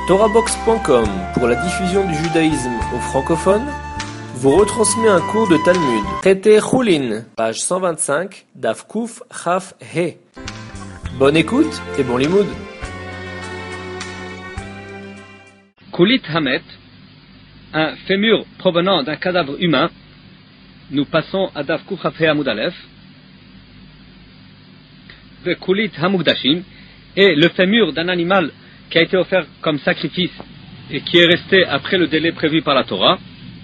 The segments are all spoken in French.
TorahBox.com, pour la diffusion du judaïsme aux francophones, vous retransmet un cours de Talmud. Traité Choulin, page 125, Daf Kuf Chaf He. Bonne écoute et bon limoud. Kulit Hamet, un fémur provenant d'un cadavre humain. Nous passons à Daf Kuf Chaf He Amud Aleph. Le Kulit Hamukdashim est le fémur d'un animal qui a été offert comme sacrifice et qui est resté après le délai prévu par la Torah.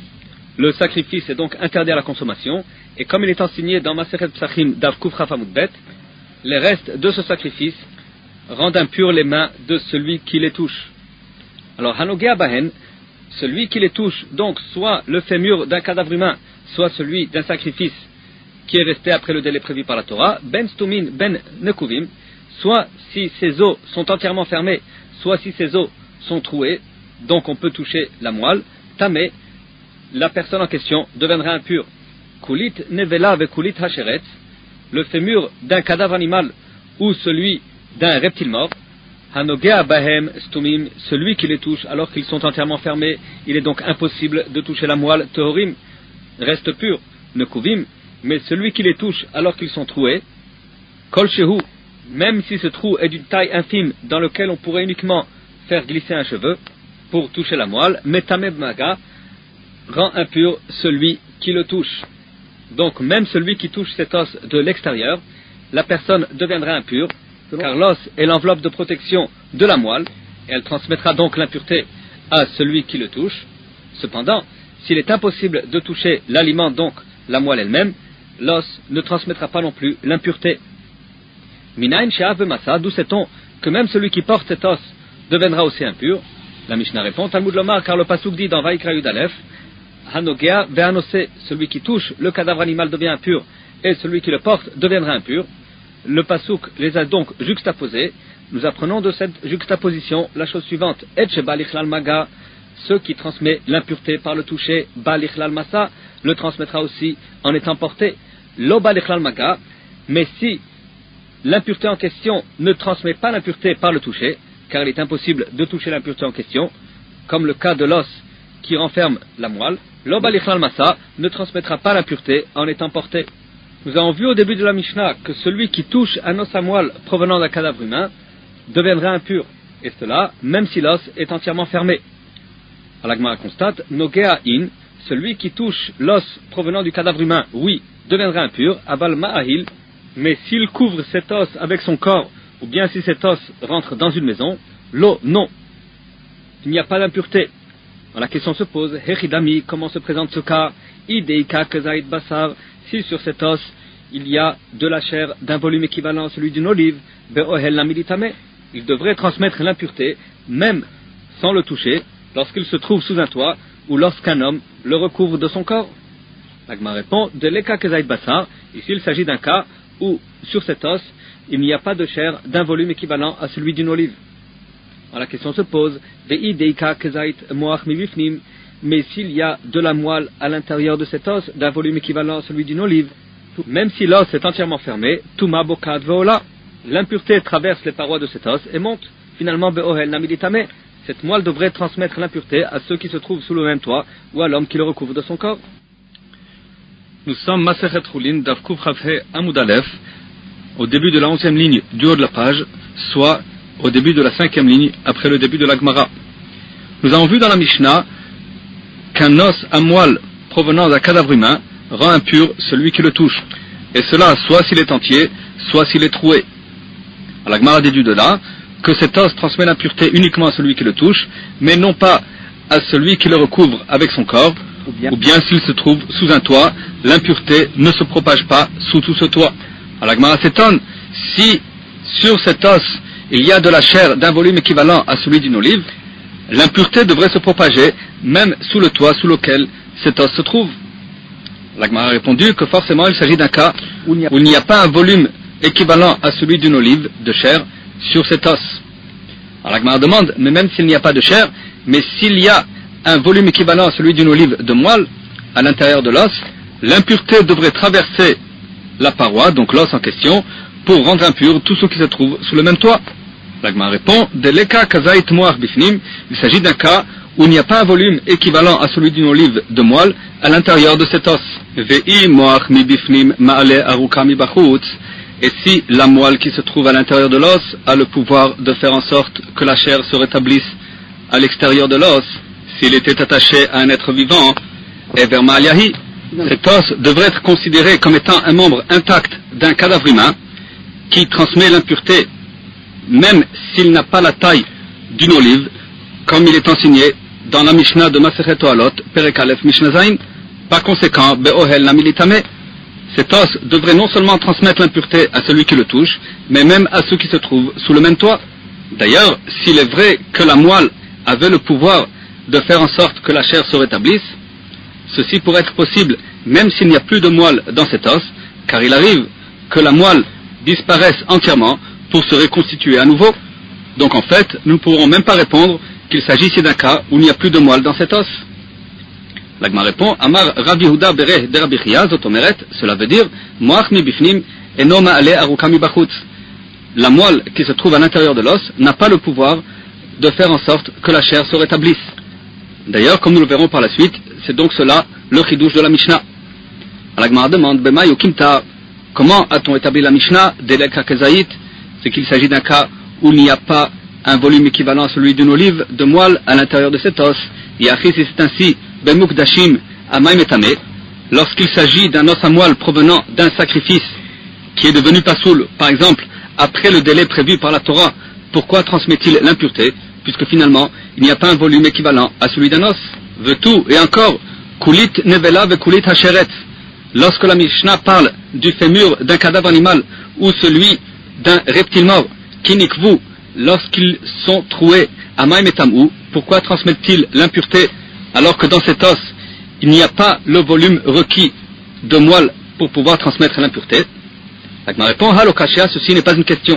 Le sacrifice est donc interdit à la consommation, et comme il est enseigné dans Masechet Psachim Daf Kuf Chaf Amud Bet, les restes de ce sacrifice rendent impurs les mains de celui qui les touche. Alors Hanogea Bahen, celui qui les touche, donc soit le fémur d'un cadavre humain, soit celui d'un sacrifice qui est resté après le délai prévu par la Torah, ben stumin ben nekuvim, soit si ses os sont entièrement fermés, soit si ses os sont troués, donc on peut toucher la moelle, tamé, la personne en question deviendra impure. Kulit nevela ve kulit hasheret, le fémur d'un cadavre animal ou celui d'un reptile mort, hanogea bahem stumim, celui qui les touche alors qu'ils sont entièrement fermés, il est donc impossible de toucher la moelle, tehorim, reste pur, nekuvim, mais celui qui les touche alors qu'ils sont troués, kol shehu, même si ce trou est d'une taille infime dans lequel on pourrait uniquement faire glisser un cheveu pour toucher la moelle, metameb maga, rend impur celui qui le touche. Donc même celui qui touche cet os de l'extérieur, la personne deviendra impure, car l'os est l'enveloppe de protection de la moelle, et elle transmettra donc l'impureté à celui qui le touche. Cependant, s'il est impossible de toucher l'aliment, donc la moelle elle-même, l'os ne transmettra pas non plus l'impureté. Minayin she'av b'masa, d'où sait-on que même celui qui porte cet os deviendra aussi impur? La Mishnah répond, Talmud lomar, car le pasuk dit dans Vaikra Yud Aleph, Hanogea ve'anose, celui qui touche le cadavre animal devient impur, et celui qui le porte deviendra impur. Le pasuk les a donc juxtaposés. Nous apprenons de cette juxtaposition la chose suivante, et she'balichlal maga, ceux qui transmet l'impureté par le toucher, balichlal masa, le transmettra aussi en étant porté. Lo balichlal maga, mais si l'impureté en question ne transmet pas l'impureté par le toucher, car il est impossible de toucher l'impureté en question, comme le cas de l'os qui renferme la moelle, l'ob alichlal masa ne transmettra pas l'impureté en étant porté. Nous avons vu au début de la Mishnah que celui qui touche un os à moelle provenant d'un cadavre humain deviendra impur, et cela même si l'os est entièrement fermé. La Gemara constate, nogea in, celui qui touche l'os provenant du cadavre humain, oui, deviendra impur, aval ma'ahil, mais s'il couvre cet os avec son corps, ou bien si cet os rentre dans une maison, l'eau, non. Il n'y a pas d'impureté. La question se pose, Hechidami, comment se présente ce cas? Ideika kezait basar, si sur cet os il y a de la chair d'un volume équivalent à celui d'une olive, be'ohel lamiditame, il devrait transmettre l'impureté, même sans le toucher, lorsqu'il se trouve sous un toit, ou lorsqu'un homme le recouvre de son corps. L'Agma répond, de l'eka kezait basar, ici il s'agit d'un cas où, sur cet os, il n'y a pas de chair d'un volume équivalent à celui d'une olive. Alors la question se pose, mais s'il y a de la moelle à l'intérieur de cet os d'un volume équivalent à celui d'une olive, même si l'os est entièrement fermé, l'impureté traverse les parois de cet os et monte. Finalement, cette moelle devrait transmettre l'impureté à ceux qui se trouvent sous le même toit ou à l'homme qui le recouvre de son corps. Nous sommes Masechet Choulin, Daf Kuf Chaf He Amud Aleph, au début de la 11e ligne du haut de la page, soit au début de la 5e ligne après le début de la Gemara. Nous avons vu dans la Mishnah qu'un os à moelle provenant d'un cadavre humain rend impur celui qui le touche, et cela soit s'il est entier, soit s'il est troué. La Gemara déduit de là que cet os transmet l'impureté uniquement à celui qui le touche, mais non pas à celui qui le recouvre avec son corps, ou bien s'il se trouve sous un toit, l'impureté ne se propage pas sous tout ce toit. Alors la Gemara s'étonne, si sur cet os il y a de la chair d'un volume équivalent à celui d'une olive, l'impureté devrait se propager même sous le toit sous lequel cet os se trouve. La Gemara a répondu que forcément il s'agit d'un cas où il n'y a pas un volume équivalent à celui d'une olive de chair sur cet os. Alors la Gemara demande, mais même s'il n'y a pas de chair, mais s'il y a un volume équivalent à celui d'une olive de moelle à l'intérieur de l'os, l'impureté devrait traverser la paroi, donc l'os en question, pour rendre impur tout ce qui se trouve sous le même toit. L'Agma répond, Deleka kazait moach bifnim, il s'agit d'un cas où il n'y a pas un volume équivalent à celui d'une olive de moelle à l'intérieur de cet os. Ve'i moach mi bifnim ma'ale aruka mi bachutz. Et si la moelle qui se trouve à l'intérieur de l'os a le pouvoir de faire en sorte que la chair se rétablisse à l'extérieur de l'os, s'il était attaché à un être vivant, et vers ma'aliahi, cet os devrait être considéré comme étant un membre intact d'un cadavre humain qui transmet l'impureté, même s'il n'a pas la taille d'une olive, comme il est enseigné dans la Mishnah de Masechet Toalot, Perek Aleph Mishnah Zayin. Par conséquent, Be'ohel Namilitame, cet os devrait non seulement transmettre l'impureté à celui qui le touche, mais même à ceux qui se trouvent sous le même toit. D'ailleurs, s'il est vrai que la moelle avait le pouvoir de faire en sorte que la chair se rétablisse, ceci pourrait être possible même s'il n'y a plus de moelle dans cet os, car il arrive que la moelle disparaisse entièrement pour se reconstituer à nouveau. Donc en fait, nous ne pourrons même pas répondre qu'il s'agit ici d'un cas où il n'y a plus de moelle dans cet os. L'Agma répond, Amar Rav Yehuda Bereh de Rabbi Chia, Zotomeret, cela veut dire, Moach mi bifnim eno ma'ale aruka mi bachutz. La moelle qui se trouve à l'intérieur de l'os n'a pas le pouvoir de faire en sorte que la chair se rétablisse. D'ailleurs, comme nous le verrons par la suite, c'est donc cela le chidouche de la Mishnah. L'Agma demande, Bema yukimta, comment a-t-on établi la Mishnah, Deleka kezait, c'est qu'il s'agit d'un cas où il n'y a pas un volume équivalent à celui d'une olive de moelle à l'intérieur de cet os. Yachi, si c'est ainsi, Bemukdashim Amaim etame, lorsqu'il s'agit d'un os à moelle provenant d'un sacrifice qui est devenu pasoul, par exemple, après le délai prévu par la Torah, pourquoi transmet-il l'impureté, puisque finalement, il n'y a pas un volume équivalent à celui d'un os? Vetou, et encore, Kulit nevela ve kulit hacheret, lorsque la Mishnah parle du fémur d'un cadavre animal ou celui d'un reptile mort, kinikvu, lorsqu'ils sont troués à Maim et Tamou, pourquoi transmettent-ils l'impureté alors que dans cet os, il n'y a pas le volume requis de moelle pour pouvoir transmettre l'impureté? Ma réponse, Halokashia, ceci n'est pas une question.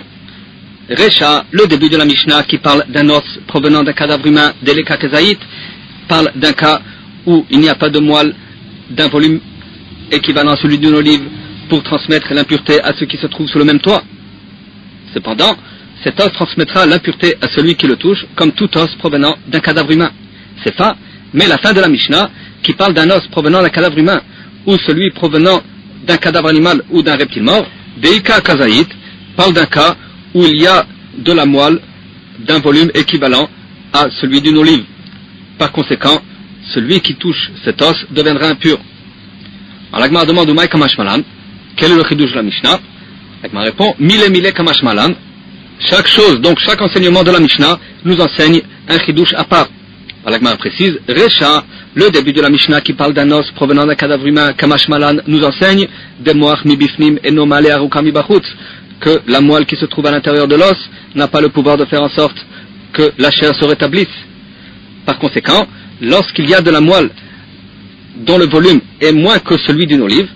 Recha, le début de la Mishnah qui parle d'un os provenant d'un cadavre humain, Deleka kezait, parle d'un cas où il n'y a pas de moelle d'un volume équivalent à celui d'une olive pour transmettre l'impureté à ceux qui se trouvent sous le même toit. Cependant, cet os transmettra l'impureté à celui qui le touche, comme tout os provenant d'un cadavre humain. C'est ça, mais la fin de la Mishnah, qui parle d'un os provenant d'un cadavre humain, ou celui provenant d'un cadavre animal ou d'un reptile mort, Deika Kazait, parle d'un cas où il y a de la moelle d'un volume équivalent à celui d'une olive. Par conséquent, celui qui touche cet os deviendra impur. Alors l'Agma demande au Maï Kamash Malan, quel est le chidouche de la Mishnah? L'Agma répond, Mille Kamash Malan. Chaque chose, donc chaque enseignement de la Mishnah, nous enseigne un chidouche à part. L'Agma précise, Recha, le début de la Mishnah qui parle d'un os provenant d'un cadavre humain, Kamash Malan, nous enseigne, Demoach mi bifnim eno male aruka mi bachutz, que la moelle qui se trouve à l'intérieur de l'os n'a pas le pouvoir de faire en sorte que la chair se rétablisse. Par conséquent, lorsqu'il y a de la moelle dont le volume est moins que celui d'une olive,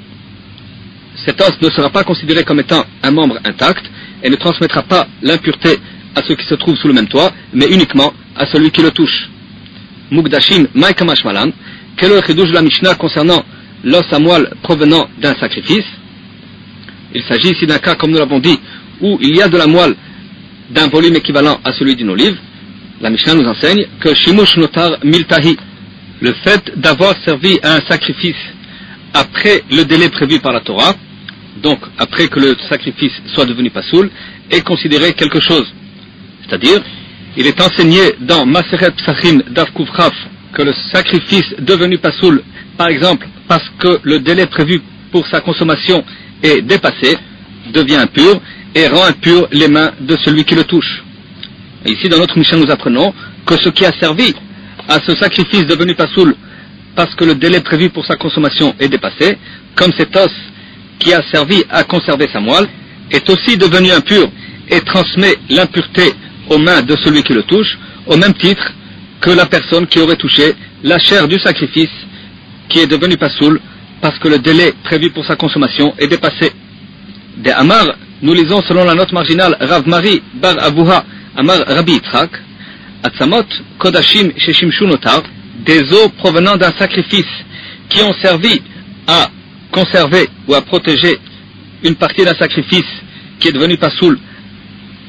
cet os ne sera pas considéré comme étant un membre intact et ne transmettra pas l'impureté à ceux qui se trouvent sous le même toit, mais uniquement à celui qui le touche. Mukdashim Maïkamash Malan, quel est le chidouche de la Mishnah concernant l'os à moelle provenant d'un sacrifice? Il s'agit ici d'un cas, comme nous l'avons dit, où il y a de la moelle d'un volume équivalent à celui d'une olive. La Mishnah nous enseigne que Shimush Notar Miltahi, le fait d'avoir servi à un sacrifice après le délai prévu par la Torah, donc après que le sacrifice soit devenu pasoul, est considéré quelque chose. C'est-à-dire, il est enseigné dans Masechet Psachim Daf Kuf Chaf que le sacrifice devenu pasoul, par exemple, parce que le délai prévu pour sa consommation est dépassé, devient impur et rend impur les mains de celui qui le touche. Et ici, dans notre Mishnah, nous apprenons que ce qui a servi à ce sacrifice devenu pasoul parce que le délai prévu pour sa consommation est dépassé, comme cet os qui a servi à conserver sa moelle, est aussi devenu impur et transmet l'impureté aux mains de celui qui le touche, au même titre que la personne qui aurait touché la chair du sacrifice qui est devenu pasoul parce que le délai prévu pour sa consommation est dépassé. Des Amar, nous lisons selon la note marginale Rav Mari Bar Avuha Amar Rabbi Yitzhak, Atzamot Kodashim Sheshimshu Notar, des eaux provenant d'un sacrifice qui ont servi à conserver ou à protéger une partie d'un sacrifice qui est devenu pasoul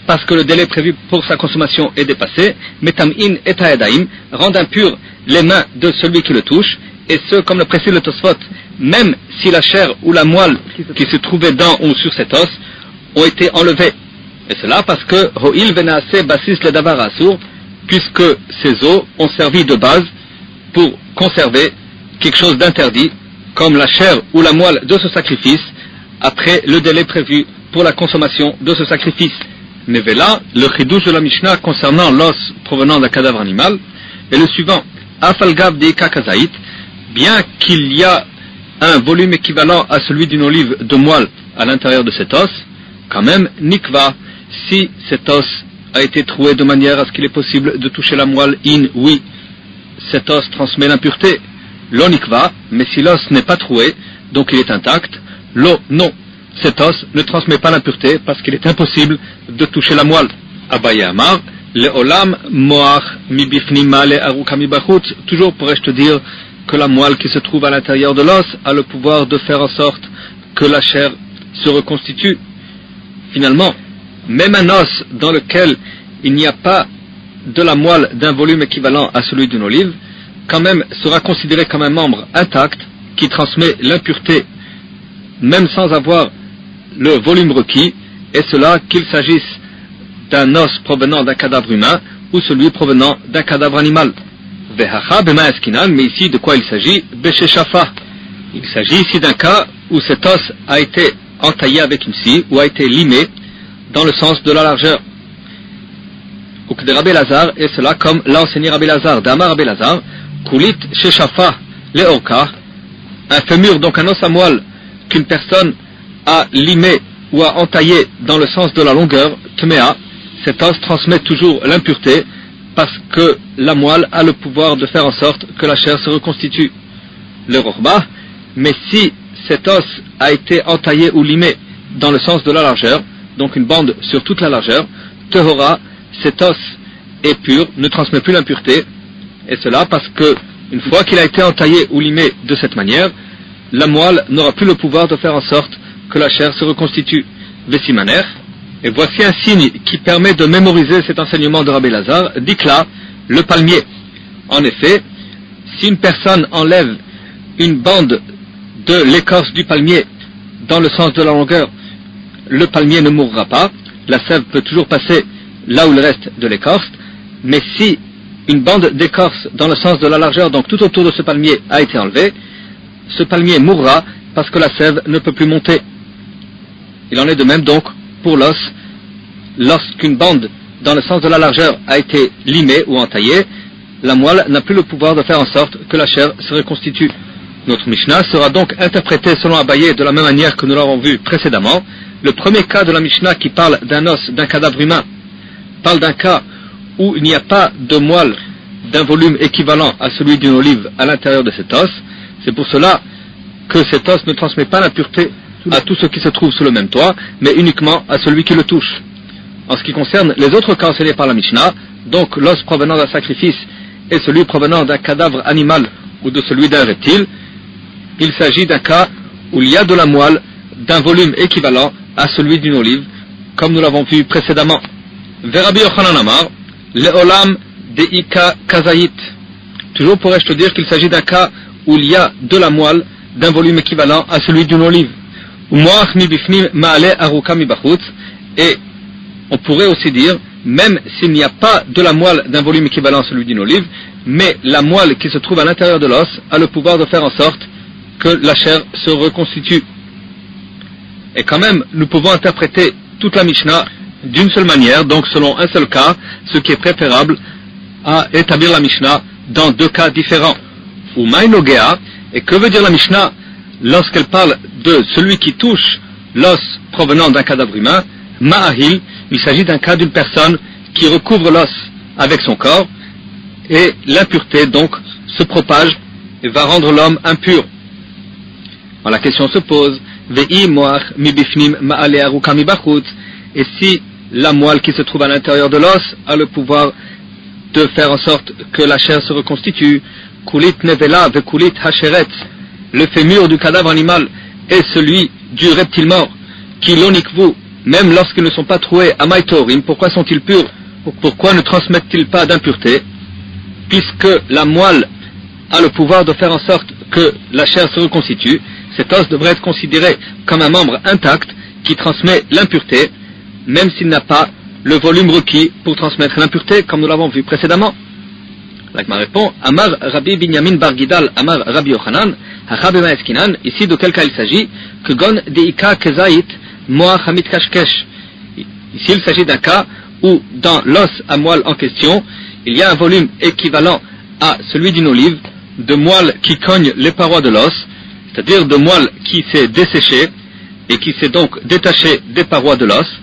parce que le délai prévu pour sa consommation est dépassé, metam'in et ta'edaim, rendent impurs les mains de celui qui le touche, et ce, comme le précise le Tosfot, même si la chair ou la moelle qui se trouvait dans ou sur cet os ont été enlevés. Et cela parce que Ho'il venaase basis le davar asur, puisque ces os ont servi de base pour conserver quelque chose d'interdit, comme la chair ou la moelle de ce sacrifice, après le délai prévu pour la consommation de ce sacrifice. Mais là, le chidouche de la Mishnah concernant l'os provenant d'un cadavre animal est le suivant. Afalgav deika kazaït, bien qu'il y a un volume équivalent à celui d'une olive de moelle à l'intérieur de cet os, quand même, nikva, si cet os a été troué de manière à ce qu'il est possible de toucher la moelle, oui, cet os transmet l'impureté. Lo nikva, mais si l'os n'est pas troué, donc il est intact, lo, non. Cet os ne transmet pas l'impureté parce qu'il est impossible de toucher la moelle. Abaye Amar, le olam moach mi bifnim ma'ale aruka mi bachutz. Toujours pourrais-je te dire que la moelle qui se trouve à l'intérieur de l'os a le pouvoir de faire en sorte que la chair se reconstitue. Finalement, même un os dans lequel il n'y a pas de la moelle d'un volume équivalent à celui d'une olive, quand même sera considéré comme un membre intact qui transmet l'impureté, même sans avoir le volume requis, et cela qu'il s'agisse d'un os provenant d'un cadavre humain ou celui provenant d'un cadavre animal. Vehacha bema eskinan, mais ici de quoi il s'agit? Besheshafa. Il s'agit ici d'un cas où cet os a été entaillé avec une scie ou a été limé dans le sens de la largeur. Ou que de Rabbi Lazar, et cela comme l'a enseigné Rabbi Lazar, d'Amar Rabbi Lazar, kulit sheshafa le orka, un fémur, donc un os à moelle qu'une personne a limé ou a entaillé dans le sens de la longueur, tmea, cet os transmet toujours l'impureté parce que la moelle a le pouvoir de faire en sorte que la chair se reconstitue. Le rochba, mais si cet os a été entaillé ou limé dans le sens de la largeur, donc une bande sur toute la largeur, tehora, cet os est pur, ne transmet plus l'impureté, et cela parce que une fois qu'il a été entaillé ou limé de cette manière, la moelle n'aura plus le pouvoir de faire en sorte que la chair se reconstitue. Vesimaner, et voici un signe qui permet de mémoriser cet enseignement de Rabbi Lazar, dikla, le palmier. En effet, si une personne enlève une bande de l'écorce du palmier dans le sens de la longueur, le palmier ne mourra pas, la sève peut toujours passer là où il reste de l'écorce, mais si une bande d'écorce dans le sens de la largeur, donc tout autour de ce palmier, a été enlevée, ce palmier mourra parce que la sève ne peut plus monter. Il en est de même donc pour l'os. Lorsqu'une bande dans le sens de la largeur a été limée ou entaillée, la moelle n'a plus le pouvoir de faire en sorte que la chair se reconstitue. Notre Mishnah sera donc interprétée selon Abaye de la même manière que nous l'avons vu précédemment. Le premier cas de la Mishnah qui parle d'un os, d'un cadavre humain, parle d'un cas où il n'y a pas de moelle d'un volume équivalent à celui d'une olive à l'intérieur de cet os. C'est pour cela que cet os ne transmet pas l'impureté à tout ce qui se trouve sous le même toit, mais uniquement à celui qui le touche. En ce qui concerne les autres cas enseignés par la Mishnah, donc l'os provenant d'un sacrifice et celui provenant d'un cadavre animal ou de celui d'un reptile, il s'agit d'un cas où il y a de la moelle d'un volume équivalent à celui d'une olive, comme nous l'avons vu précédemment. Verabi Yochanan Amar, Leolam Deika Kazayit. Toujours pourrais-je te dire qu'il s'agit d'un cas où il y a de la moelle d'un volume équivalent à celui d'une olive. Et on pourrait aussi dire, même s'il n'y a pas de la moelle d'un volume équivalent à celui d'une olive, mais la moelle qui se trouve à l'intérieur de l'os a le pouvoir de faire en sorte que la chair se reconstitue. Et quand même, nous pouvons interpréter toute la Mishnah d'une seule manière, donc selon un seul cas, ce qui est préférable à établir la Mishnah dans deux cas différents. Ou Maïnogea, et que veut dire la Mishnah lorsqu'elle parle de celui qui touche l'os provenant d'un cadavre humain? Ma'ahil, il s'agit d'un cas d'une personne qui recouvre l'os avec son corps, et l'impureté donc se propage et va rendre l'homme impur. Alors la question se pose, Ve'i moach mi bifnim ma'ale aruka mi bachutz, et si la moelle qui se trouve à l'intérieur de l'os a le pouvoir de faire en sorte que la chair se reconstitue, kulit nevela ve kulit hasheret, le fémur du cadavre animal et celui du reptile mort, qui l'onikvu, même lorsqu'ils ne sont pas troués à Maïtorim, pourquoi sont-ils purs? Pourquoi ne transmettent-ils pas d'impureté? Puisque la moelle a le pouvoir de faire en sorte que la chair se reconstitue, cet os devrait être considéré comme un membre intact qui transmet l'impureté, même s'il n'a pas le volume requis pour transmettre l'impureté, comme nous l'avons vu précédemment. L'Agma répond, Amar Rabbi Binyamin Bar Gidal, Amar Rabbi Yochanan, Hachabema Eskinan, ici de quel cas il s'agit? Que gon deika kezait moa hamit kashkesh. Ici il s'agit d'un cas où dans l'os à moelle en question, il y a un volume équivalent à celui d'une olive, de moelle qui cogne les parois de l'os, c'est-à-dire de moelle qui s'est desséchée et qui s'est donc détachée des parois de l'os,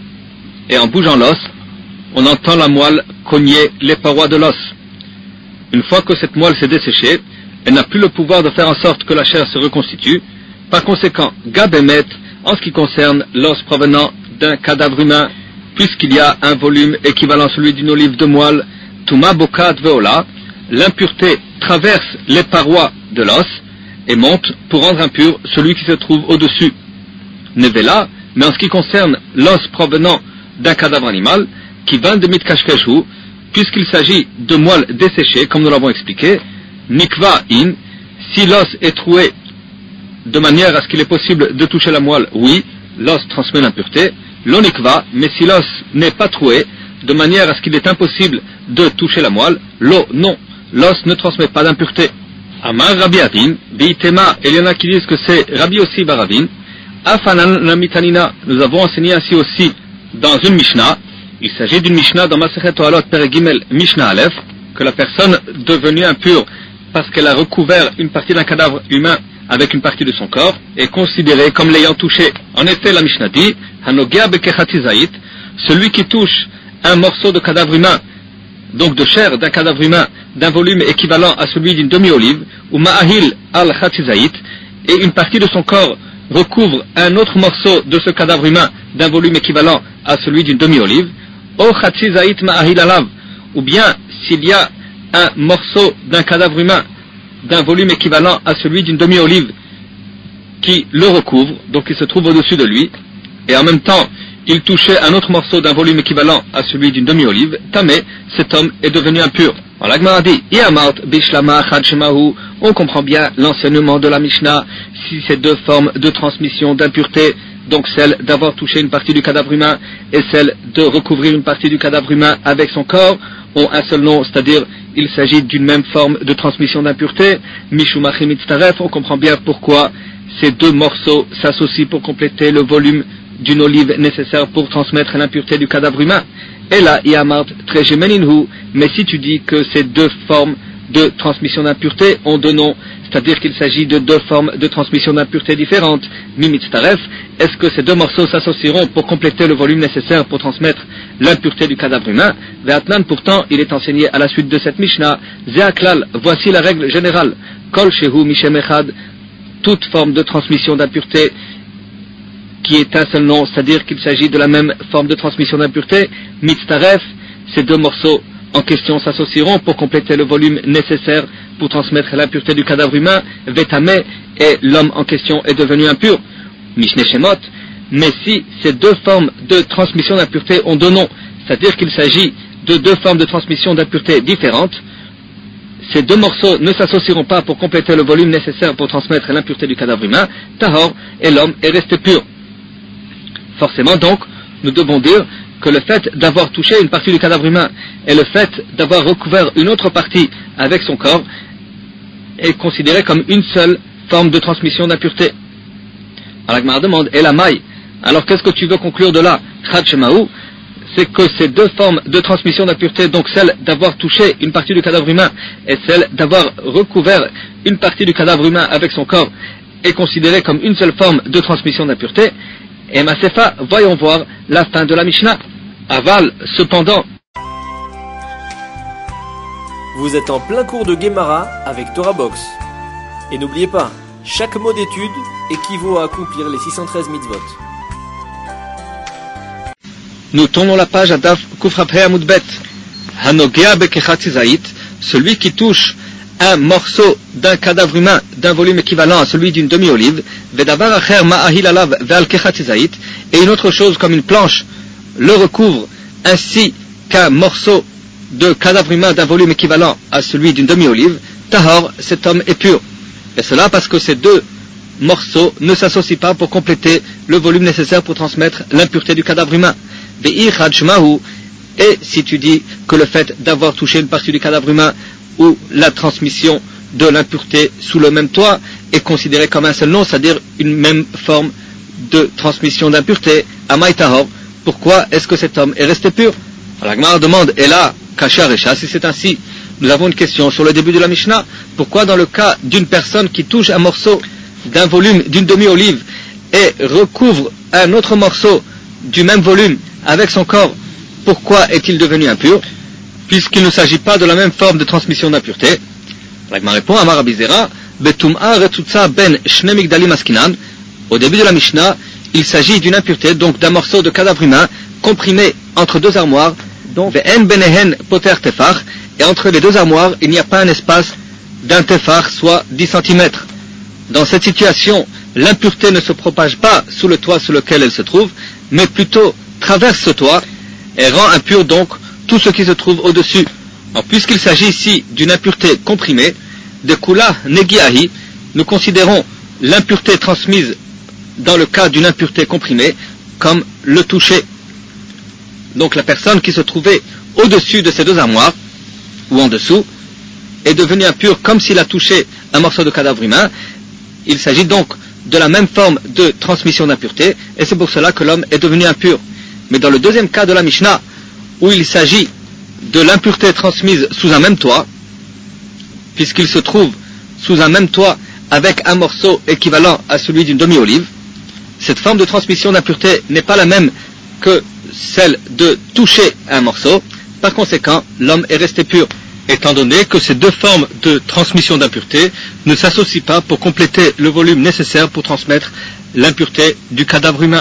et en bougeant l'os, on entend la moelle cogner les parois de l'os. Une fois que cette moelle s'est desséchée, elle n'a plus le pouvoir de faire en sorte que la chair se reconstitue. Par conséquent, Gabemet, en ce qui concerne l'os provenant d'un cadavre humain, puisqu'il y a un volume équivalent à celui d'une olive de moelle, Tuma Bokat Veola, l'impureté traverse les parois de l'os et monte pour rendre impur celui qui se trouve au-dessus. Nevela, mais en ce qui concerne l'os provenant d'un cadavre animal, qui vint de mitkashkeshu, puisqu'il s'agit de moelle desséchée, comme nous l'avons expliqué, nikva in, si l'os est troué de manière à ce qu'il est possible de toucher la moelle, oui, l'os transmet l'impureté, l'onikva, mais si l'os n'est pas troué, de manière à ce qu'il est impossible de toucher la moelle, l'eau, non, l'os ne transmet pas d'impureté. Amar Rabbi Adin, Beitema, et il y en a qui disent que c'est Rabbi Yossi Baravin, Afanan Namitanina, nous avons enseigné ainsi aussi dans une Mishnah, il s'agit d'une Mishnah dans Masechet Toalot Peregimel Mishnah Aleph, que la personne devenue impure parce qu'elle a recouvert une partie d'un cadavre humain avec une partie de son corps est considérée comme l'ayant touché. En effet, la Mishnah dit, Hanogea Bekechatizait, celui qui touche un morceau de cadavre humain, donc de chair d'un cadavre humain, d'un volume équivalent à celui d'une demi-olive, ou Ma'ahil al-Chatizait, et une partie de son corps recouvre un autre morceau de ce cadavre humain d'un volume équivalent à celui d'une demi-olive, O Chatizait Ma'ahil alav, ou bien s'il y a un morceau d'un cadavre humain d'un volume équivalent à celui d'une demi-olive qui le recouvre, donc il se trouve au-dessus de lui, et en même temps il touchait un autre morceau d'un volume équivalent à celui d'une demi-olive, tamé, cet homme est devenu impur. Alors la Gemara dit, on comprend bien l'enseignement de la Mishnah, si ces deux formes de transmission d'impureté, donc celle d'avoir touché une partie du cadavre humain et celle de recouvrir une partie du cadavre humain avec son corps, ont un seul nom, c'est-à-dire il s'agit d'une même forme de transmission d'impureté. Mishumachim Mitztaref, on comprend bien pourquoi ces deux morceaux s'associent pour compléter le volume d'une olive nécessaire pour transmettre l'impureté du cadavre humain. Et là, Yamart Trejemeninhu, mais si tu dis que ces deux formes de transmission d'impureté ont deux noms, c'est-à-dire qu'il s'agit de deux formes de transmission d'impureté différentes, Mimitztaref, est-ce que ces deux morceaux s'associeront pour compléter le volume nécessaire pour transmettre l'impureté du cadavre humain? Ve'atnan, pourtant, il est enseigné à la suite de cette Mishnah, Zeaklal, voici la règle générale, Kol Shehu Mishem Echad, toute forme de transmission d'impureté qui est un seul nom, c'est-à-dire qu'il s'agit de la même forme de transmission d'impureté, Mitztaref, ces deux morceaux en question s'associeront pour compléter le volume nécessaire pour transmettre l'impureté du cadavre humain, Vetame, et l'homme en question est devenu impur, Mishne Shemot, mais si ces deux formes de transmission d'impureté ont deux noms, c'est-à-dire qu'il s'agit de deux formes de transmission d'impureté différentes, ces deux morceaux ne s'associeront pas pour compléter le volume nécessaire pour transmettre l'impureté du cadavre humain, Tahor, et l'homme est resté pur. Forcément donc, nous devons dire que le fait d'avoir touché une partie du cadavre humain et le fait d'avoir recouvert une autre partie avec son corps est considéré comme une seule forme de transmission d'impureté. Alors la Gemara demande, et la maille, alors qu'est-ce que tu veux conclure de là? Chad Shemaou, c'est que ces deux formes de transmission d'impureté, donc celle d'avoir touché une partie du cadavre humain et celle d'avoir recouvert une partie du cadavre humain avec son corps, est considérée comme une seule forme de transmission d'impureté. Et Masefa, voyons voir la fin de la Mishnah. Aval, cependant. Vous êtes en plein cours de Gemara avec Torah Box. Et n'oubliez pas, chaque mot d'étude équivaut à accomplir les 613 mitzvot. Nous tournons la page à Daf Kufraphe Amoudbet. Hanogea Bekechatizait, celui qui touche un morceau d'un cadavre humain d'un volume équivalent à celui d'une demi-olive, et une autre chose comme une planche le recouvre ainsi qu'un morceau de cadavre humain d'un volume équivalent à celui d'une demi-olive, tahor, cet homme est pur. Et cela parce que ces deux morceaux ne s'associent pas pour compléter le volume nécessaire pour transmettre l'impureté du cadavre humain. Et si tu dis que le fait d'avoir touché une partie du cadavre humain ou la transmission de l'impureté sous le même toit est considéré comme un seul nom, c'est-à-dire une même forme de transmission d'impureté, Amay Tahor, pourquoi est-ce que cet homme est resté pur? Alors la Gemara demande, et là, Kasha Recha, si c'est ainsi, nous avons une question sur le début de la Mishnah, pourquoi dans le cas d'une personne qui touche un morceau d'un volume d'une demi-olive et recouvre un autre morceau du même volume avec son corps, pourquoi est-il devenu impur? Puisqu'il ne s'agit pas de la même forme de transmission d'impureté. La Gemara répond, Amar Rabbi Zera, Betum'a retzutza ben shne migdalim askinan. Au début de la Mishnah, il s'agit d'une impureté, donc d'un morceau de cadavre humain comprimé entre deux armoires, donc ve'en benehen poter tefach, et entre les deux armoires, il n'y a pas un espace d'un tefach, soit 10 cm. Dans cette situation, l'impureté ne se propage pas sous le toit sur lequel elle se trouve, mais plutôt traverse ce toit et rend impur donc tout ce qui se trouve au-dessus. Puisqu'il s'agit ici d'une impureté comprimée, de kula negiahi, nous considérons l'impureté transmise dans le cas d'une impureté comprimée comme le toucher. Donc la personne qui se trouvait au-dessus de ces deux armoires, ou en dessous, est devenue impure comme s'il a touché un morceau de cadavre humain. Il s'agit donc de la même forme de transmission d'impureté, et c'est pour cela que l'homme est devenu impur. Mais dans le deuxième cas de la Mishnah, où il s'agit de l'impureté transmise sous un même toit, puisqu'il se trouve sous un même toit avec un morceau équivalent à celui d'une demi-olive, cette forme de transmission d'impureté n'est pas la même que celle de toucher un morceau. Par conséquent, l'homme est resté pur, étant donné que ces deux formes de transmission d'impureté ne s'associent pas pour compléter le volume nécessaire pour transmettre l'impureté du cadavre humain.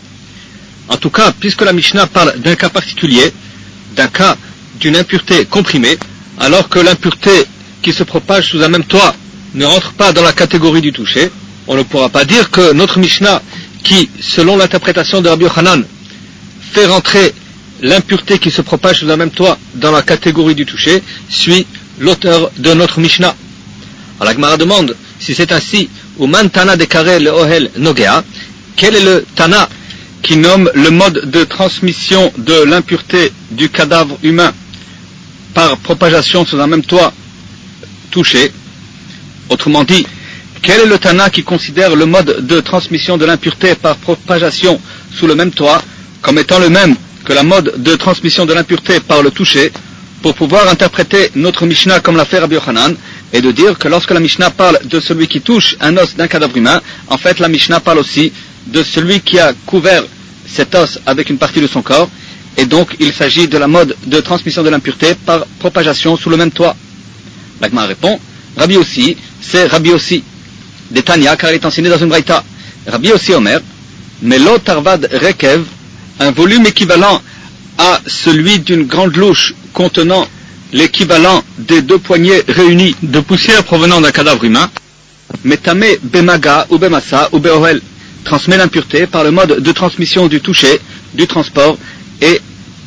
En tout cas, puisque la Mishnah parle d'un cas particulier, d'un cas d'une impureté comprimée, alors que l'impureté qui se propage sous un même toit ne rentre pas dans la catégorie du toucher, on ne pourra pas dire que notre Mishnah, qui, selon l'interprétation de Rabbi Yochanan, fait rentrer l'impureté qui se propage sous un même toit dans la catégorie du toucher, suit l'auteur de notre Mishnah. Alors la Gemara demande, si c'est ainsi, Uman Tana dekare le ohel nogea, quel est le Tana qui nomme le mode de transmission de l'impureté du cadavre humain par propagation sous un même toit touché? Autrement dit, quel est le Tana qui considère le mode de transmission de l'impureté par propagation sous le même toit comme étant le même que la mode de transmission de l'impureté par le toucher, pour pouvoir interpréter notre Mishnah comme l'a fait Rabbi Yochanan, et de dire que lorsque la Mishnah parle de celui qui touche un os d'un cadavre humain, en fait la Mishnah parle aussi de celui qui a couvert cet os avec une partie de son corps, et donc il s'agit de la mode de transmission de l'impureté par propagation sous le même toit. La Gemara répond, Rabbi aussi, c'est Rabbi aussi, des Tanya, car il est enseigné dans une braïta. Rabbi aussi Omer, Melo Tarvad Rekev, un volume équivalent à celui d'une grande louche contenant l'équivalent des deux poignées réunies de poussière provenant d'un cadavre humain, Metame Bemaga ou Bemassa ou Beohel, transmet l'impureté par le mode de transmission du toucher, du transport et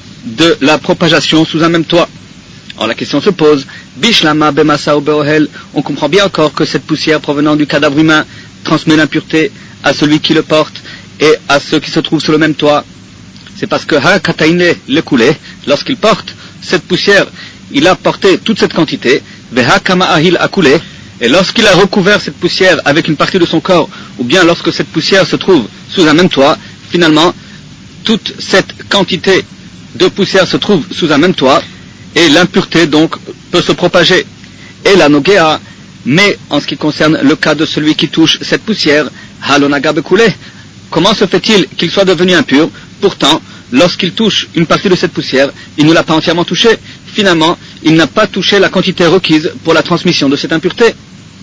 de la propagation sous un même toit. Alors la question se pose, Bishlama Bemassa ou Beohel, on comprend bien encore que cette poussière provenant du cadavre humain transmet l'impureté à celui qui le porte et à ceux qui se trouvent sur le même toit. C'est parce que Ha Kataine le coulé, lorsqu'il porte cette poussière, il a porté toute cette quantité, Veha Kama Ahil a coulé, et lorsqu'il a recouvert cette poussière avec une partie de son corps, ou bien lorsque cette poussière se trouve sous un même toit, finalement, toute cette quantité de poussière se trouve sous un même toit, et l'impureté donc peut se propager. Et la Nogea, mais en ce qui concerne le cas de celui qui touche cette poussière, Halonaga Bekoulé, comment se fait-il qu'il soit devenu impur? Pourtant, lorsqu'il touche une partie de cette poussière, il ne l'a pas entièrement touchée. Finalement, il n'a pas touché la quantité requise pour la transmission de cette impureté.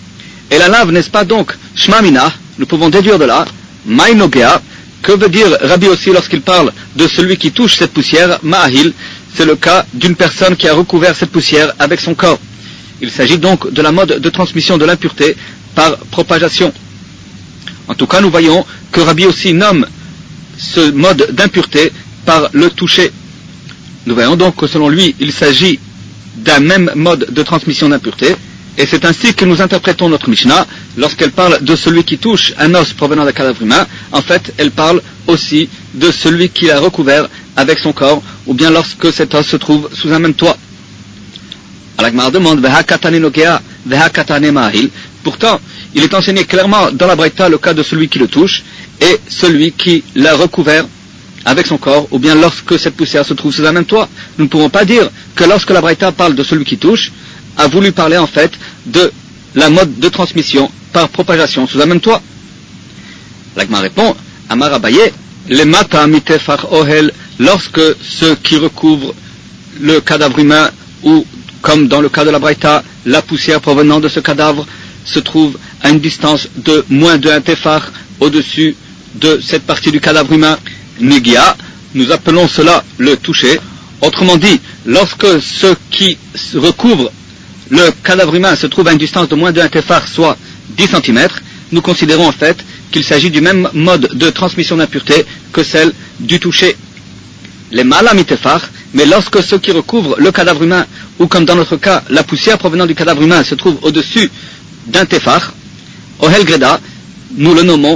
Et la lave, n'est-ce pas donc Shmamina? Nous pouvons déduire de là, Maïnogea. Que veut dire Rabbi aussi lorsqu'il parle de celui qui touche cette poussière? Ma'ahil, c'est le cas d'une personne qui a recouvert cette poussière avec son corps. Il s'agit donc de la mode de transmission de l'impureté par propagation. En tout cas, nous voyons que Rabbi aussi nomme ce mode d'impureté par le toucher. Nous voyons donc que selon lui, il s'agit d'un même mode de transmission d'impureté, et c'est ainsi que nous interprétons notre Mishnah lorsqu'elle parle de celui qui touche un os provenant d'un cadavre humain. En fait, elle parle aussi de celui qui l'a recouvert avec son corps, ou bien lorsque cet os se trouve sous un même toit. Al-Agmar demande pourtant, il est enseigné clairement dans la Braïta le cas de celui qui le touche et celui qui l'a recouvert avec son corps, ou bien lorsque cette poussière se trouve sous un même toit. Nous ne pouvons pas dire que lorsque la Braïta parle de celui qui touche, a voulu parler en fait de la mode de transmission par propagation sous un même toit. L'Agmar répond, Amar Abaye, les mata mitefar ohel, lorsque ceux qui recouvrent le cadavre humain, ou comme dans le cas de la Braïta, la poussière provenant de ce cadavre se trouve à une distance de moins de 1 tefar au-dessus de cette partie du cadavre humain, Negia, nous appelons cela le toucher. Autrement dit, lorsque ceux qui recouvrent le cadavre humain se trouve à une distance de moins de 1 tefar, soit 10 cm, nous considérons en fait qu'il s'agit du même mode de transmission d'impureté que celle du toucher. Les malamitefar, mais lorsque ceux qui recouvrent le cadavre humain, ou comme dans notre cas, la poussière provenant du cadavre humain se trouve au-dessus d'un tefar, ohel greda, nous le nommons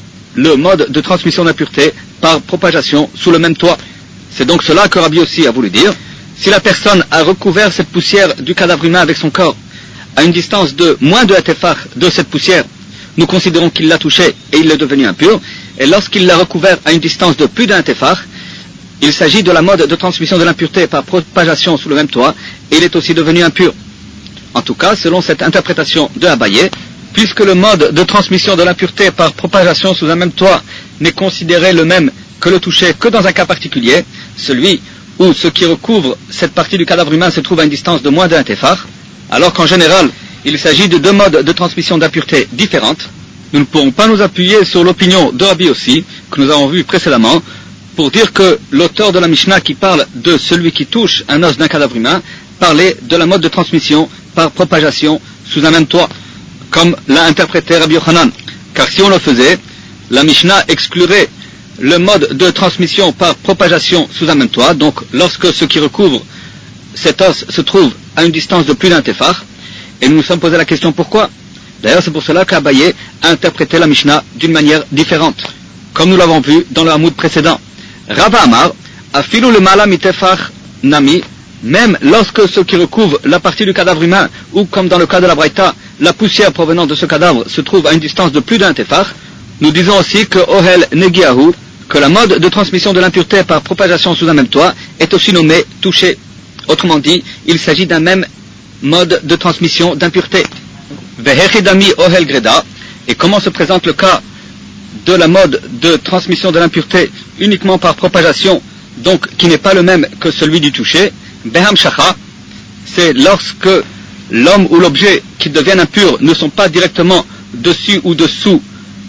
le mode de transmission d'impureté par propagation sous le même toit. C'est donc cela que Rabbi aussi a voulu dire. Si la personne a recouvert cette poussière du cadavre humain avec son corps à une distance de moins de 1 tefar de cette poussière, nous considérons qu'il l'a touché et il est devenu impur. Et lorsqu'il l'a recouvert à une distance de plus d'1 tefar, il s'agit de la mode de transmission de l'impureté par propagation sous le même toit, et il est aussi devenu impur. En tout cas, selon cette interprétation de Abaye, puisque le mode de transmission de l'impureté par propagation sous un même toit n'est considéré le même que le toucher que dans un cas particulier, celui où ce qui recouvre cette partie du cadavre humain se trouve à une distance de moins d'1 tefar, alors qu'en général, il s'agit de deux modes de transmission d'impureté différentes, nous ne pourrons pas nous appuyer sur l'opinion de Rabbi aussi, que nous avons vu précédemment, pour dire que l'auteur de la Mishnah qui parle de celui qui touche un os d'un cadavre humain, parlait de la mode de transmission par propagation sous un même toit, comme l'a interprété Rabbi Yochanan. Car si on le faisait, la Mishnah exclurait le mode de transmission par propagation sous un même toit, donc lorsque ce qui recouvre cet os se trouve à une distance de plus d'1 tefar, et nous nous sommes posé la question pourquoi. D'ailleurs, c'est pour cela qu'Abaye a interprété la Mishnah d'une manière différente, comme nous l'avons vu dans le Hamoud précédent. Rava Amar, afilu le mala mitefar nami, même lorsque ce qui recouvre la partie du cadavre humain, ou comme dans le cas de la Braïta, la poussière provenant de ce cadavre se trouve à une distance de plus d'1 tefar, nous disons aussi que ohel negiahu, que la mode de transmission de l'impureté par propagation sous un même toit est aussi nommée toucher. Autrement dit, il s'agit d'un même mode de transmission d'impureté. Vehechidami ohel greda, et comment se présente le cas de la mode de transmission de l'impureté uniquement par propagation, donc qui n'est pas le même que celui du toucher. Beham shacha, c'est lorsque l'homme ou l'objet qui deviennent impurs ne sont pas directement dessus ou dessous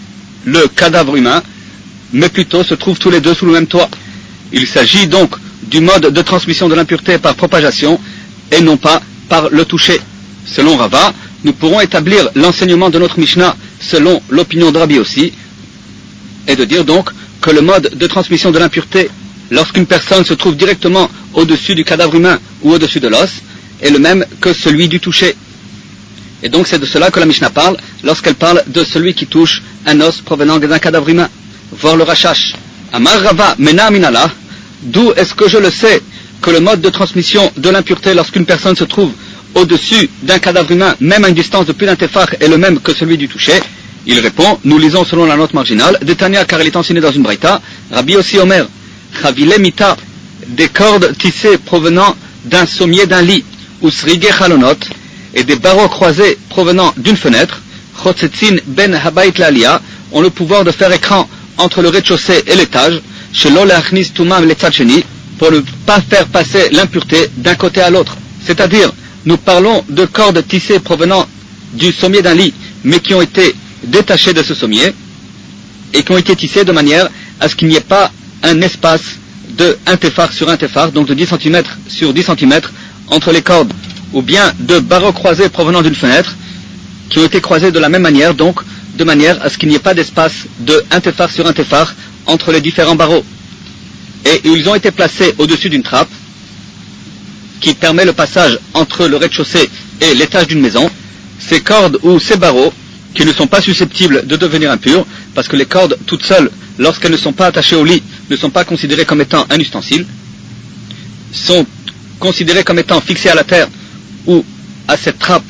le cadavre humain, mais plutôt se trouvent tous les deux sous le même toit. Il s'agit donc du mode de transmission de l'impureté par propagation et non pas par le toucher. Selon Rava, nous pourrons établir l'enseignement de notre Mishnah selon l'opinion de Rabbi aussi, et de dire donc que le mode de transmission de l'impureté, lorsqu'une personne se trouve directement au-dessus du cadavre humain ou au-dessus de l'os, est le même que celui du toucher. Et donc c'est de cela que la Mishnah parle lorsqu'elle parle de celui qui touche un os provenant d'un cadavre humain. Voir le Rashash. Amar Rava mena minala, d'où est-ce que je le sais que le mode de transmission de l'impureté lorsqu'une personne se trouve au-dessus d'un cadavre humain, même à une distance de plus d'1 tefar, est le même que celui du toucher? Il répond, nous lisons selon la note marginale, Détania, car il est enseigné dans une braïta, Rabbi aussi Omer, Chavile mita, des cordes tissées provenant d'un sommier d'un lit, ou srige chalonot, et des barreaux croisés provenant d'une fenêtre, Chotzetzin ben habayit l'alia, ont le pouvoir de faire écran entre le rez-de-chaussée et l'étage, shelo leachnis tumam letzad sheni, pour ne pas faire passer l'impureté d'un côté à l'autre. C'est-à-dire, nous parlons de cordes tissées provenant du sommier d'un lit, mais qui ont été détachées de ce sommier, et qui ont été tissées de manière à ce qu'il n'y ait pas un espace de 1 tefar sur 1 tefar, donc de 10 cm sur 10 cm, entre les cordes ou bien de barreaux croisés provenant d'une fenêtre, qui ont été croisés de la même manière, donc de manière à ce qu'il n'y ait pas d'espace de un téphar sur un téphar entre les différents barreaux. Et ils ont été placés au-dessus d'une trappe qui permet le passage entre le rez-de-chaussée et l'étage d'une maison. Ces cordes ou ces barreaux, qui ne sont pas susceptibles de devenir impurs, parce que les cordes toutes seules, lorsqu'elles ne sont pas attachées au lit, ne sont pas considérées comme étant un ustensile, sont considérées comme étant fixées à la terre ou à cette trappe,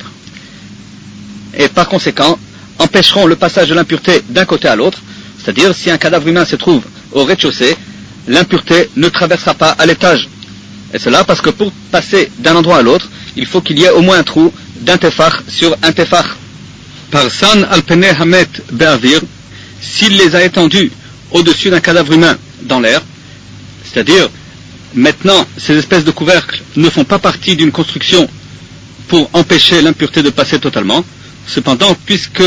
et par conséquent empêcheront le passage de l'impureté d'un côté à l'autre. C'est-à-dire, si un cadavre humain se trouve au rez-de-chaussée, l'impureté ne traversera pas à l'étage. Et cela parce que pour passer d'un endroit à l'autre, il faut qu'il y ait au moins un trou d'un téphar sur un téphar. Par san alpene hamet be'avir, s'il les a étendus au-dessus d'un cadavre humain dans l'air, c'est-à-dire, maintenant, ces espèces de couvercles ne font pas partie d'une construction pour empêcher l'impureté de passer totalement. Cependant, puisque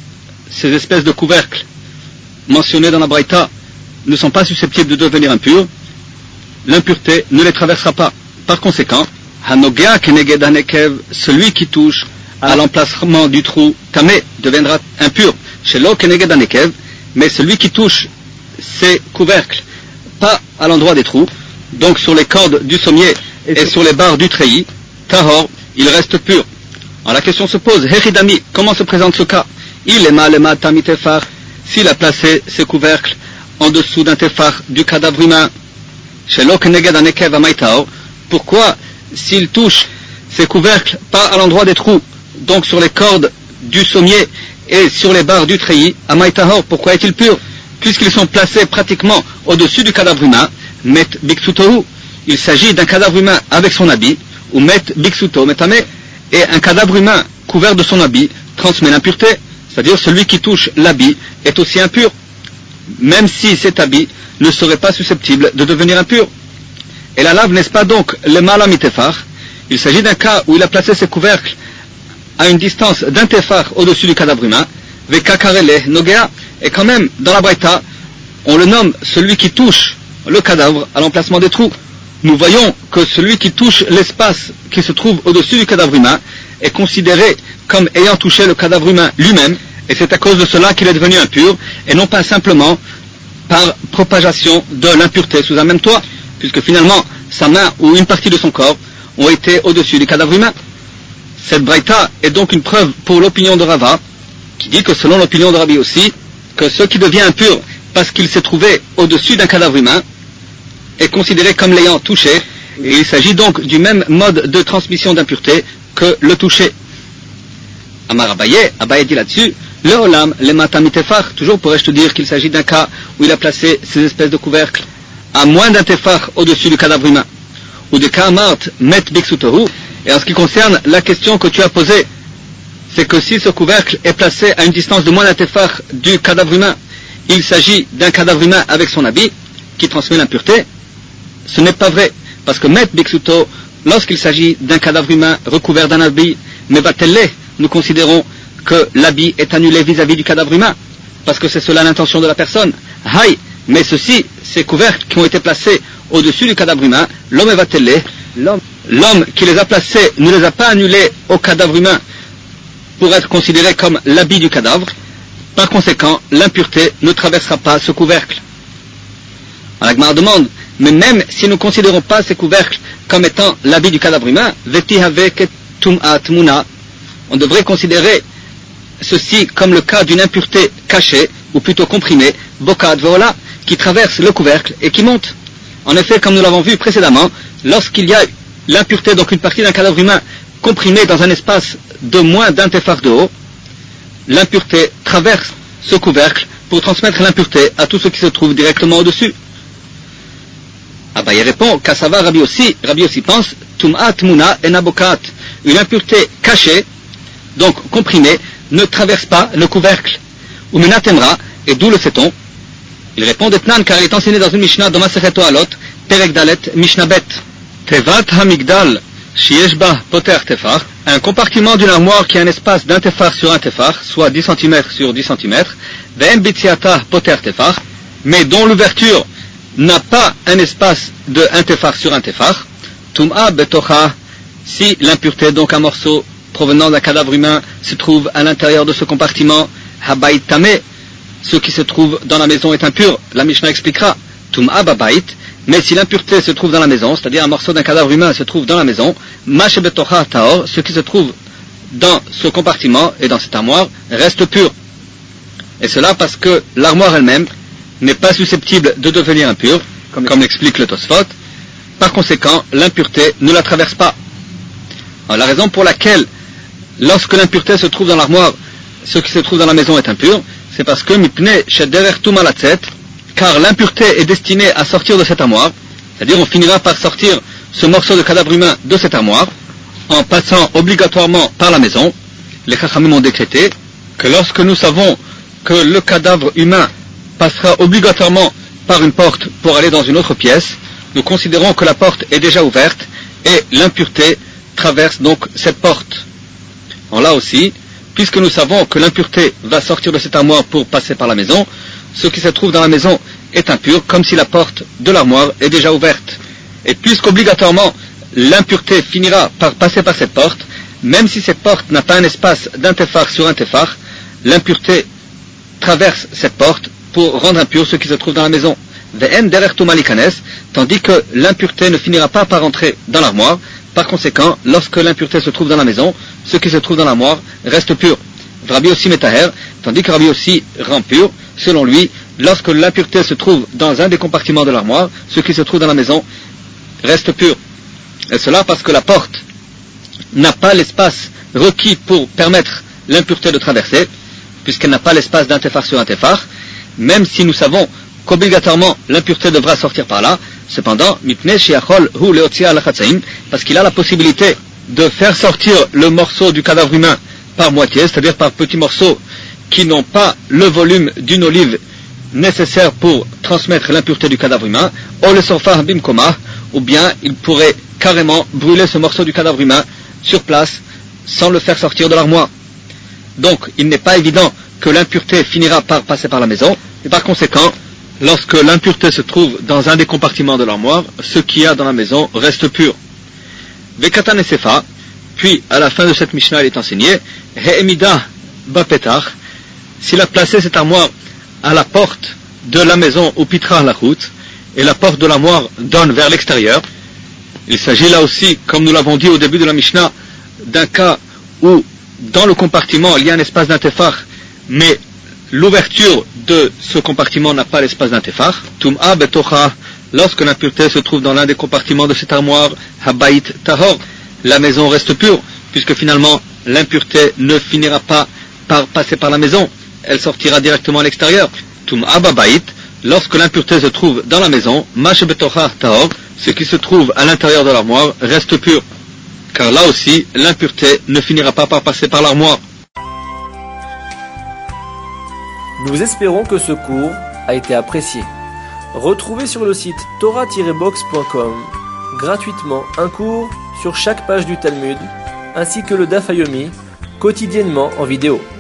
ces espèces de couvercles mentionnés dans la Braïta ne sont pas susceptibles de devenir impurs, l'impureté ne les traversera pas. Par conséquent, Hanogea keneged hanekev, celui qui touche à l'emplacement du trou tamé deviendra impur. Shelo keneged hanekev, mais celui qui touche ces couvercles pas à l'endroit des trous, donc sur les cordes du sommier et sur les barres du treillis, tahor, il reste pur. Alors la question se pose, Hechidami, comment se présente ce cas? Il est malema tami tefar, s'il a placé ses couvercles en dessous d'un téphar du cadavre humain. Shelo keneged hanekev amay tahor, pourquoi s'il touche ces couvercles pas à l'endroit des trous, donc sur les cordes du sommier et sur les barres du treillis, amay tahor, pourquoi est-il pur? Puisqu'ils sont placés pratiquement au-dessus du cadavre humain, met biksutohu, il s'agit d'un cadavre humain avec son habit, ou met biksuto metame, et un cadavre humain couvert de son habit transmet l'impureté, c'est-à-dire celui qui touche l'habit est aussi impur, même si cet habit ne serait pas susceptible de devenir impur. Et la lave, n'est-ce pas donc le malam tefar? Il s'agit d'un cas où il a placé ses couvercles à une distance d'un téphar au-dessus du cadavre humain, vekakarele nogea, et quand même dans la Braïta, on le nomme celui qui touche le cadavre à l'emplacement des trous. Nous voyons que celui qui touche l'espace qui se trouve au-dessus du cadavre humain est considéré comme ayant touché le cadavre humain lui-même, et c'est à cause de cela qu'il est devenu impur, et non pas simplement par propagation de l'impureté sous un même toit, puisque finalement sa main ou une partie de son corps ont été au-dessus du cadavre humain. Cette braïta est donc une preuve pour l'opinion de Rava, qui dit que selon l'opinion de Rabbi aussi, que ce qui devient impur parce qu'il s'est trouvé au-dessus d'un cadavre humain est considéré comme l'ayant touché, et il s'agit donc du même mode de transmission d'impureté que le toucher. Amar Abaye dit là-dessus, le olam, le matamitefar, toujours pourrais-je te dire qu'il s'agit d'un cas où il a placé ces espèces de couvercles à moins d'un tefar au-dessus du cadavre humain, ou de ka amart met biksutohu, et en ce qui concerne la question que tu as posée, c'est que si ce couvercle est placé à une distance de moins d'un tefar du cadavre humain, il s'agit d'un cadavre humain avec son habit qui transmet l'impureté. Ce n'est pas vrai, parce que met biksuto, lorsqu'il s'agit d'un cadavre humain recouvert d'un habit, mais batelle, nous considérons que l'habit est annulé vis-à-vis du cadavre humain, parce que c'est cela l'intention de la personne. Haï, mais ceci, ces couvercles qui ont été placés au-dessus du cadavre humain, l'homme est batelle, l'homme qui les a placés ne les a pas annulés au cadavre humain pour être considéré comme l'habit du cadavre. Par conséquent, l'impureté ne traversera pas ce couvercle. Alors, la Gemara demande, mais même si nous ne considérons pas ces couvercles comme étant l'habit du cadavre humain, on devrait considérer ceci comme le cas d'une impureté cachée, ou plutôt comprimée, bokad vola, qui traverse le couvercle et qui monte. En effet, comme nous l'avons vu précédemment, lorsqu'il y a l'impureté, donc une partie d'un cadavre humain comprimée dans un espace de moins d'un tefar de haut, l'impureté traverse ce couvercle pour transmettre l'impureté à tout ce qui se trouve directement au-dessus. Abaye répond, Kassava Rabbi aussi pense, Tum'at Muna et Nabokat, une impureté cachée, donc comprimée, ne traverse pas le couvercle. Ou Menatemra, et d'où le sait-on? Il répond d'Etnan, car il est enseigné dans une Mishnah, dans Masechet Toalot, Perek Dalet, Mishnah Bet. Tevat Hamigdal, Shieshba Poter Tefar, un compartiment d'une armoire qui a un espace d'un tefar sur un tefar, soit 10 cm sur 10 cm, Ve'em Bitsiata Poter Tefar, mais dont l'ouverture n'a pas un espace de un tefar sur un tefar, Tum'a Betocha Si l'impureté, donc un morceau provenant d'un cadavre humain, se trouve à l'intérieur de ce compartiment, habayit tameh, ce qui se trouve dans la maison est impur, la Mishnah expliquera, tum'a babayit, mais si l'impureté se trouve dans la maison, c'est-à-dire un morceau d'un cadavre humain se trouve dans la maison, mash betocha taor, ce qui se trouve dans ce compartiment et dans cette armoire reste pur. Et cela parce que l'armoire elle-même n'est pas susceptible de devenir impure, comme l'explique le Tosfot. Par conséquent, l'impureté ne la traverse pas. Alors, la raison pour laquelle, lorsque l'impureté se trouve dans l'armoire, ce qui se trouve dans la maison est impur, c'est parce que mipnei shederer tumalatzet, car l'impureté est destinée à sortir de cette armoire, c'est-à-dire on finira par sortir ce morceau de cadavre humain de cette armoire, en passant obligatoirement par la maison. Les Chachamim ont décrété que lorsque nous savons que le cadavre humain passera obligatoirement par une porte pour aller dans une autre pièce, nous considérons que la porte est déjà ouverte et l'impureté traverse donc cette porte. Alors là aussi, puisque nous savons que l'impureté va sortir de cette armoire pour passer par la maison, ce qui se trouve dans la maison est impur, comme si la porte de l'armoire est déjà ouverte. Et puisqu'obligatoirement l'impureté finira par passer par cette porte, même si cette porte n'a pas un espace d'un tefar sur un tefar, l'impureté traverse cette porte pour rendre impur ce qui se trouve dans la maison. Tandis que l'impureté ne finira pas par entrer dans l'armoire. Par conséquent, lorsque l'impureté se trouve dans la maison, ce qui se trouve dans l'armoire reste pur. Rabbi aussi metaher, tandis que Rabbi aussi rend pur. Selon lui, lorsque l'impureté se trouve dans un des compartiments de l'armoire, ce qui se trouve dans la maison reste pur. Et cela parce que la porte n'a pas l'espace requis pour permettre l'impureté de traverser, puisqu'elle n'a pas l'espace d'un tefar sur un tefar, même si nous savons qu'obligatoirement l'impureté devra sortir par là. Cependant, parce qu'il a la possibilité de faire sortir le morceau du cadavre humain par moitié, c'est-à-dire par petits morceaux qui n'ont pas le volume d'une olive nécessaire pour transmettre l'impureté du cadavre humain, ou bien il pourrait carrément brûler ce morceau du cadavre humain sur place sans le faire sortir de l'armoire. Donc il n'est pas évident que l'impureté finira par passer par la maison, et par conséquent, lorsque l'impureté se trouve dans un des compartiments de l'armoire, ce qu'il y a dans la maison reste pur. Vekatan et Sefa, puis à la fin de cette Mishnah il est enseigné, He'emida bapetach, s'il a placé cette armoire à la porte de la maison au Pitra la route, et la porte de l'armoire donne vers l'extérieur, il s'agit là aussi, comme nous l'avons dit au début de la Mishnah, d'un cas où dans le compartiment il y a un espace d'un tefar, mais l'ouverture de ce compartiment n'a pas l'espace d'un tefar. Tum'a betocha, lorsque l'impureté se trouve dans l'un des compartiments de cette armoire, habayit tahor, la maison reste pure, puisque finalement l'impureté ne finira pas par passer par la maison, elle sortira directement à l'extérieur. Tum'a babayit, lorsque l'impureté se trouve dans la maison, mash betocha tahor, ce qui se trouve à l'intérieur de l'armoire reste pur, car là aussi l'impureté ne finira pas par passer par l'armoire. Nous espérons que ce cours a été apprécié. Retrouvez sur le site torah-box.com gratuitement un cours sur chaque page du Talmud, ainsi que le Daf Yomi, quotidiennement en vidéo.